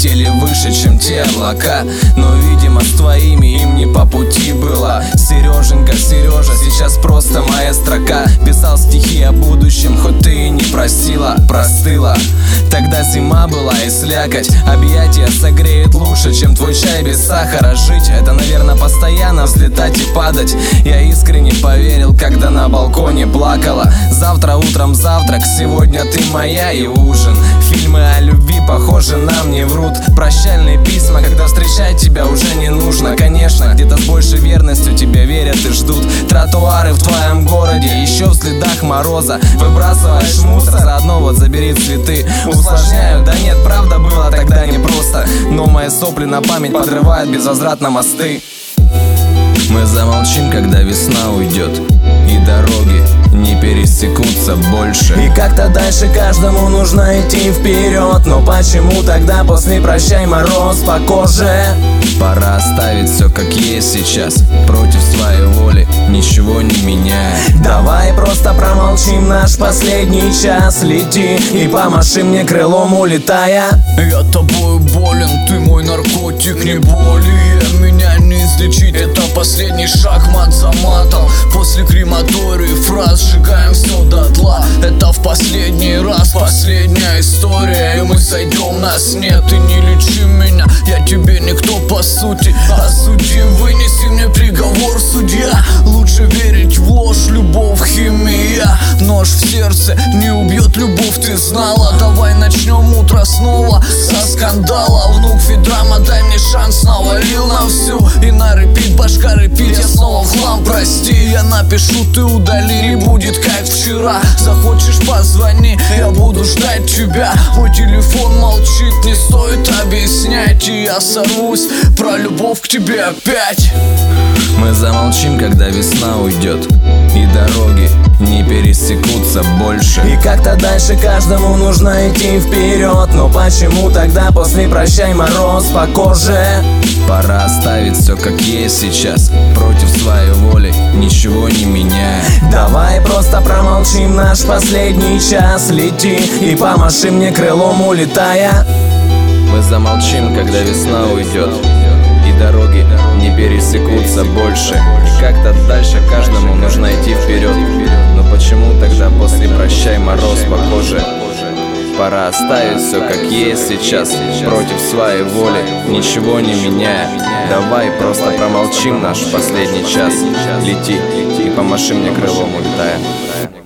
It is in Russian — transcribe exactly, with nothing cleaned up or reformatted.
летели выше, чем те облака. Но, видимо, с твоими им не по пути было. Сереженька, Сережа, сейчас просто моя строка. Писал стихи о будущем, хоть ты и не просила. Простыла, тогда зима была и слякоть. Объятия согреет лучше, чем твой чай без сахара. Жить — это, наверное, постоянно взлетать и падать. Я искренне поверил, когда на балконе плакала. Завтра утром завтрак, сегодня ты моя и ужин. Фильмы о любви, похоже, нам не врут. Прощальные письма, когда встречать тебя уже не нужно. Конечно, где-то с большей верностью тебя верят и ждут. Тротуары в твоем городе еще в следах мороза. Выбрасываешь мусор, заодно вот забери цветы. Усложняю, да нет, правда было тогда непросто. Но мои сопли на память подрывают безвозвратно мосты. Мы замолчим, когда весна уйдет, и дороги не пересекутся больше. И как-то дальше каждому нужно идти вперед. Но почему тогда после прощай мороз по коже? Пора оставить все как есть сейчас, против своей воли, ничего не меняя. Давай просто промолчим наш последний час. Лети и помаши мне крылом, улетая. Я тобою болен, ты мой наркотик, не более. Меня не излечить, это последний шаг мат за матом. После крематории фраз сжигаем все дотла. Это в последний раз, последняя история. И мы сойдем, нас нет, и не лечи меня. Я тебе никто по сути. Осуди, вынеси мне приговор, судья. Лучше верить в ложь, любовь, химия. Нож в сердце не убьет любовь, ты знала. Давай начнем утро снова со скандала. Внук Федрама, дай мне шанс, навалил на всю. И на репит, башка репит, я снова в хлам, прости. Я напишу, ты удали, и будет как вчера. Захочешь, позвони, я буду ждать тебя. Мой телефон молчит, не стоит объяснять. И я сорвусь про любовь к тебе опять. Мы замолчим, когда весна уйдет, и дороги не пересекутся больше. И как-то дальше каждому нужно идти вперед. Но почему тогда после прощай мороз по коже? Пора оставить все как есть сейчас, против своей воли, ничего не меняя. Давай просто промолчим наш последний час. Лети и помаши мне крылом, улетая. Мы замолчим, когда весна уйдет, и дороги не пересекутся больше. Как-то дальше каждому нужно идти вперед. Но почему тогда после прощай мороз по коже? Пора оставить все как есть сейчас, против своей воли, ничего не меняя. Давай просто промолчим наш последний час. Лети и помаши мне крылом, улетая.